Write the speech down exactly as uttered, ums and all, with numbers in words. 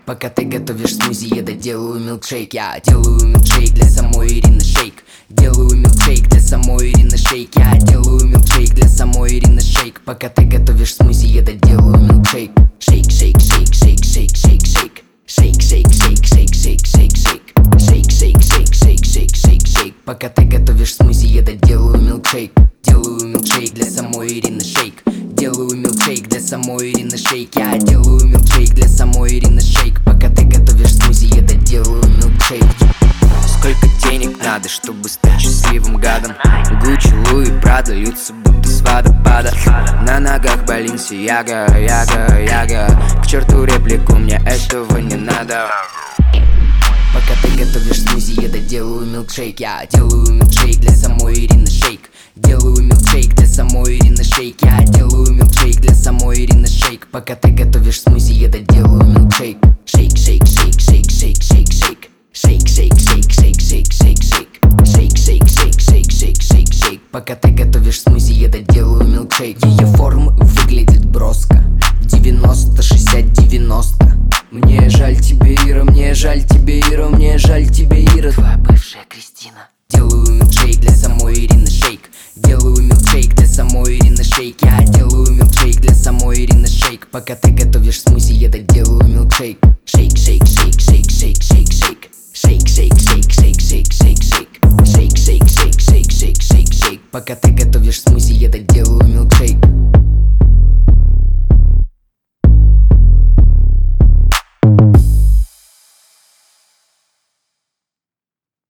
Пока ты готовишь смузи, я доделаю милкшейк. Я делаю милкшейк для самой Ирины Шейк. Делаю милкшейк для самой Ирины Шейк. Я делаю милкшейк для самой Ирины Шейк. Пока ты готовишь смузи, я доделаю милкшейк. Шейк, шейк, шейк, шейк, шейк, шейк, шейк. Шейк, шейк, шейк, шейк, шейк, шейк, шейк. Шейк, шейк, шейк, шейк, шейк, шейк, шейк. Пока ты готовишь смузи, я доделаю милкшейк. Делаю милкшейк для самой Ирины Шейк. Делаю милкшейк для самой Ирины Шейк. Я делаю милкшейк для самой Ирины Шейк. Пока ты готовишь смузи, я доделаю милкшейк. Сколько денег надо, чтобы стать счастливым гадом? Гуччи, Луи, Прада льются будто с водопада. На ногах Баленсиага, яга, яга. К черту реплику, мне этого не надо. Пока ты готовишь смузи, я доделаю милкшейк. Я делаю милкшейк для самой Ирины Шейк. Делаю милкшейк для самой Ирины Шейк. Я делаю милкшейк для самой Ирины Шейк. Пока ты готовишь смузи, я доделаю милкшейк. Шейк, шейк, шейк, шейк, шейк, шейк, шейк. Шейк, шейк, шейк, шейк, шейк, шейк, шейк. Шейк, шейк, шейк, шейк, шейк, шейк, шейк. Пока ты готовишь смузи, я доделаю милкшейк. Ее форма выглядит броско. девяносто, шестьдесят, девяносто. Мне жаль тебе, Ира, мне жаль тебе, Ира, мне жаль тебе, Ира. Твоя бывшая Кристина. Делаю милкшейк для самой Ирины Шейк. Делаю милкшейк для самой Ирины Шейк. Я делаю милкшейк для самой Ирины Шейк. Пока ты готовишь смузи, я доделаю милкшейк. Шейк, шейк, шейк, шейк, шейк, шейк, шейк. Шейк, шейк, шейк, шейк, шейк, шейк, шейк. Шейк, шейк, шейк, шейк, шейк, шейк, шейк. Пока ты готовишь смузи, я доделаю милкшейк.